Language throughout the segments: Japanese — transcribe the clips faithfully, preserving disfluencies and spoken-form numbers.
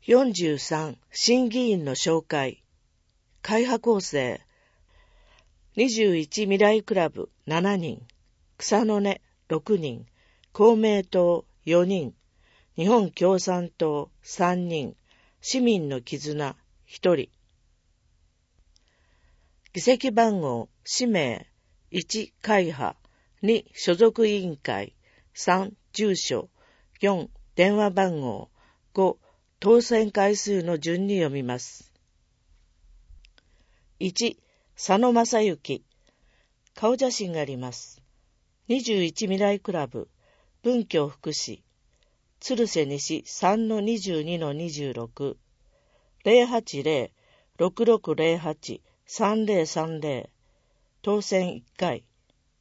よんじゅうさん、審議員の紹介。会派構成。にじゅういち、未来クラブしちにん、草の根ろくにん、公明党よにん、日本共産党さんにん、市民の絆ひとり。議席番号、氏名、いち、会派、に、所属委員会、さん、住所、よん、電話番号、ご、当選回数の順に読みます。いち、佐野正幸。顔写真があります。にじゅういち未来クラブ、文教福祉、鶴瀬西 さんのにじゅうにのにじゅうろく、ゼロはちゼロ ろくろくゼロはち さんゼロさんゼロ、当選いっかい。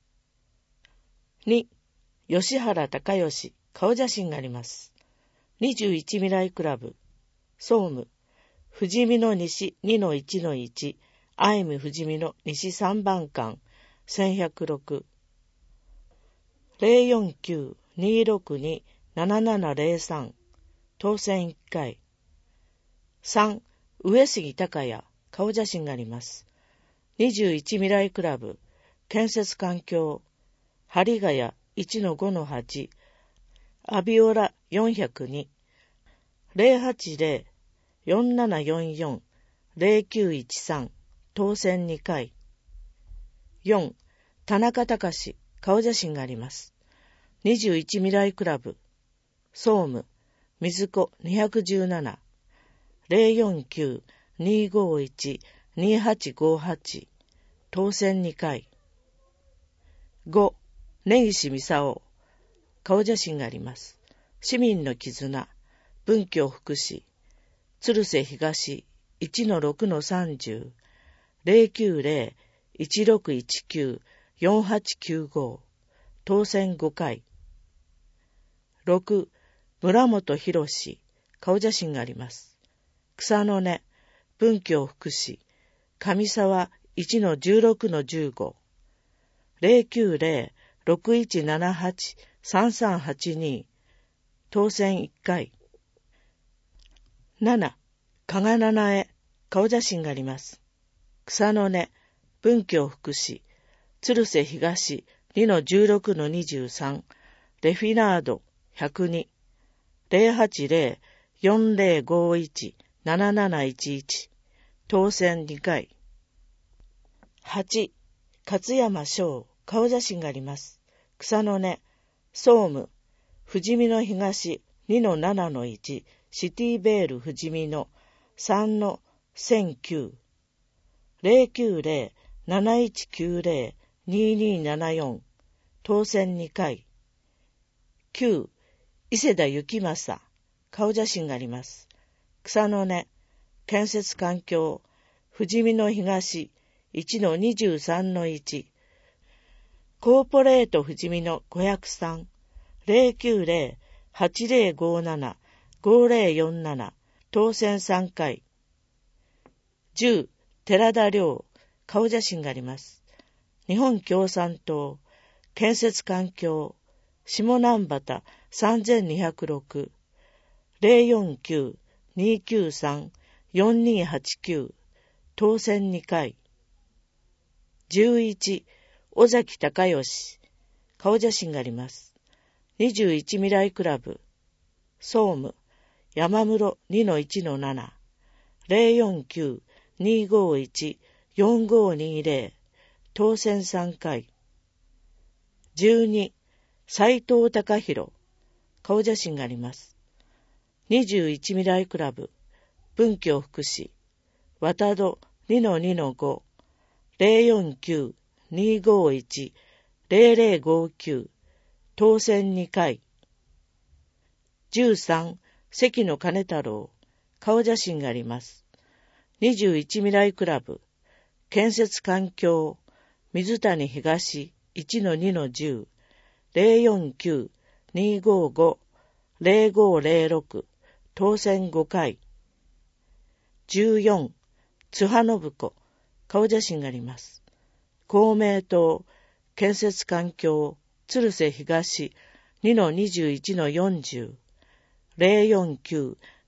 に、吉原隆義。顔写真があります。にじゅういち未来クラブ、総務、富士見の西 にのいちのいち、愛見富士見の西さんばんかん、せんひゃくろく、ゼロよんきゅう にろくに ななななゼロさん、当選いっかい。さん、上杉隆也。顔写真があります。にじゅういち未来クラブ、建設環境、針ヶ谷 いちのごのはち、アビオラよんひゃくに、ゼロはちゼロ よんななよんよん ゼロきゅういちさん、当選にかい。よん、田中隆。顔写真があります。にじゅういち未来クラブ、総務、水子にひゃくじゅうなな、ゼロよんきゅう にごいち にはちごはち、当選にかい。ご、根岸美沙夫。顔写真があります。市民の絆、文教福祉、鶴瀬東 いちのろくのさんじゅう、ゼロきゅうゼロ いちろくいちきゅう よんはちきゅうご、当選ごかい。ろく、村本博。顔写真があります。草の根、文教福祉、上沢 いちのじゅうろくのじゅうご、ゼロきゅうゼロ ろくいちななはち さんさんはちに、当選いっかい。なな、加賀七重。顔写真があります。草の根、文教福祉、鶴瀬東 にのじゅうろくのにじゅうさん、レフィナードひゃくに、ゼロはちゼロ よんゼロごいち なななないちいち、当選にかい。はち、勝山翔。顔写真があります。草の根、総務、富士見の東 にのななのいち、シティベール富士見のさんのせんきゅう、ゼロきゅうゼロ なないちきゅうゼロ ににななよん、当選にかい。きゅう、伊勢田幸正。顔写真があります。草の根、建設環境、富士見の東 いちのにじゅうさんのいち、コーポレート富士見のごひゃくさん、ゼロきゅうゼロ はちゼロごなな ごゼロよんなな、当選さんかい。じゅう、寺田亮。顔写真があります。日本共産党、建設環境、下南畑さんぜんにひゃくろく、ゼロよんきゅう にきゅうさん よんにはちきゅう、当選にかい。じゅういち、尾崎隆義。顔写真があります。にじゅういち未来クラブ、総務、山室 にのいちのなな、ゼロよんきゅう にごいち よんごにゼロ、当選さんかい。じゅうに、斉藤隆弘。顔写真があります。にじゅういち未来クラブ、文教福祉、渡戸 にのにのご、ゼロよんきゅう にごいち ゼロゼロごきゅう、当選にかい。じゅうさん、関野金太郎。顔写真があります。にじゅういち未来クラブ、建設環境、水谷東 いちのにのじゅう、ゼロよんきゅう にごご ゼロごゼロろく、当選ごかい。じゅうよん、津波信子。顔写真があります。公明党、建設環境、鶴瀬東 にのにじゅういちのよんじゅう、ゼロよんきゅう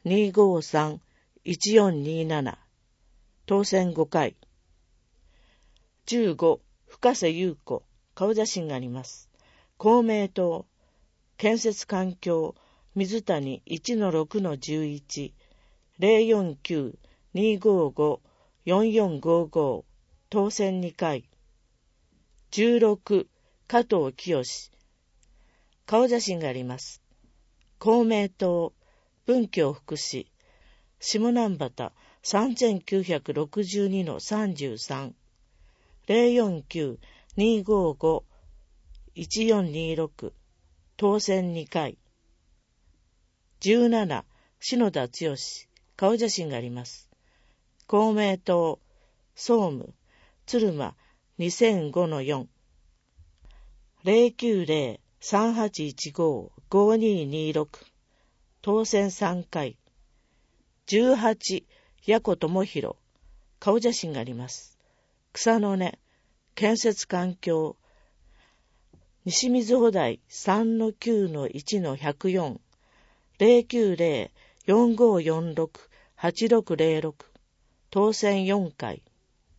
にーごーさん いちよんにーなな 当選ごかい。じゅうご、深瀬優子、顔写真があります。公明党、建設環境、水谷 いちのろくのじゅういち、ゼロよんきゅう にーごーご よんよんごーご 当選にかい。じゅうろく、加藤清、顔写真があります。公明党、文教福祉、下南畑 さんぜんきゅうひゃくろくじゅうにのさんじゅうさん、ゼロよんきゅう にーごーご いちよんにーろく 当選にかい。じゅうなな、篠田剛、顔写真があります。公明党、総務、鶴間 にせんごのよん、ゼロきゅうゼロ さんはちいちご ごにーにーろく 当選さんかい。じゅうはち、矢子智弘、顔写真があります。草の根、建設環境、西水穂台 さんのきゅうのいちのひゃくよん、ゼロきゅうゼロ よんごーよんろく はちろくゼロろく 当選よんかい。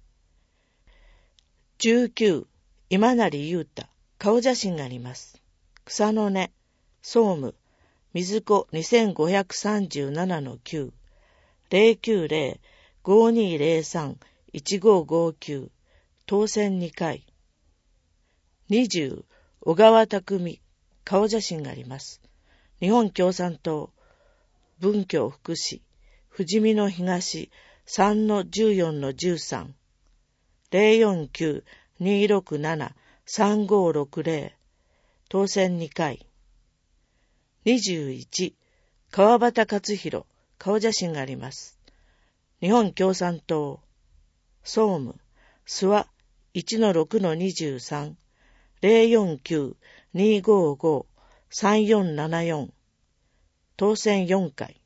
じゅうきゅう、今成裕太、顔写真があります。草の根、総務、水子 にせんごひゃくさんじゅうななのきゅう、ゼロきゅうゼロ ごにーゼロさん いちごーごーきゅう 当選にかい。にじゅう、小川匠、顔写真があります。日本共産党、文教福祉、富士見の東 さんのじゅうよんのじゅうさん、ゼロよんきゅう にーろくなな さんごーろくゼロ 当選にかい。にじゅういち、川端勝弘、顔写真があります。日本共産党、総務、諏訪 いちのろくのにじゅうさん、ゼロよんきゅう にーごーご さんよんななよん、当選よんかい。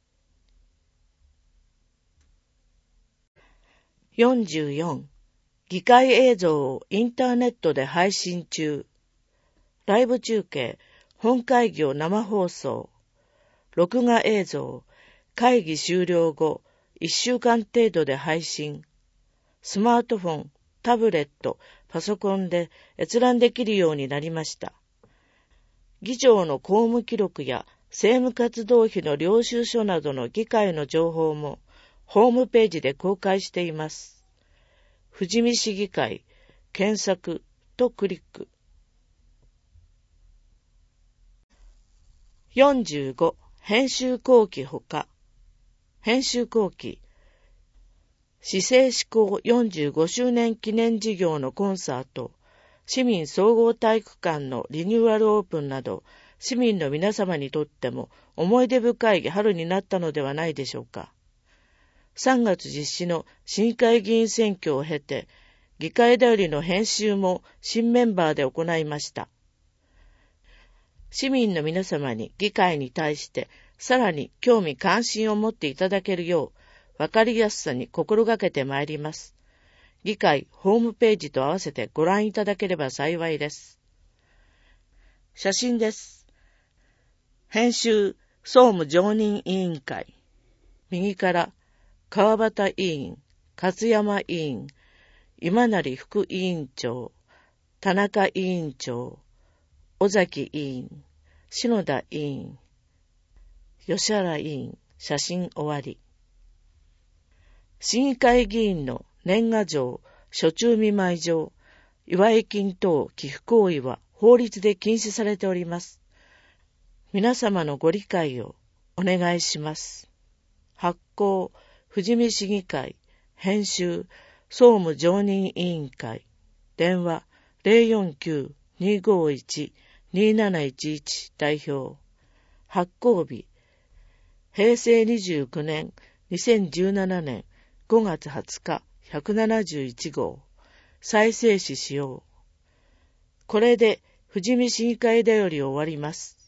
よんじゅうよん、議会映像をインターネットで配信中。ライブ中継、本会議を生放送。録画映像、会議終了後、いっしゅうかん程度で配信。スマートフォン、タブレット、パソコンで閲覧できるようになりました。議長の公務記録や政務活動費の領収書などの議会の情報もホームページで公開しています。富士見市議会、検索とクリック。よんじゅうご、編集後期ほか。編集後期、市政施行よんじゅうごしゅうねん記念事業のコンサート、市民総合体育館のリニューアルオープンなど、市民の皆様にとっても思い出深い春になったのではないでしょうか。さんがつ実施の市議会議員選挙を経て、議会だよりの編集も新メンバーで行いました。市民の皆様に議会に対してさらに興味関心を持っていただけるよう、わかりやすさに心がけてまいります。議会ホームページと合わせてご覧いただければ幸いです。写真です。編集総務常任委員会。右から川端委員、勝山委員、今成副委員長、田中委員長、尾崎委員、篠田委員、吉原委員、写真終わり。市議会議員の年賀状、暑中見舞い状、祝い金等寄付行為は法律で禁止されております。皆様のご理解をお願いします。発行、富士見市議会、編集、総務常任委員会、電話 ゼロよんきゅう にーごーいち にーなないちいち 代表、発行日、平成にじゅうきゅうねんにせんじゅうななねんごがつはつかひゃくななじゅういちごう、再生紙使用。これで富士見市議会だより終わります。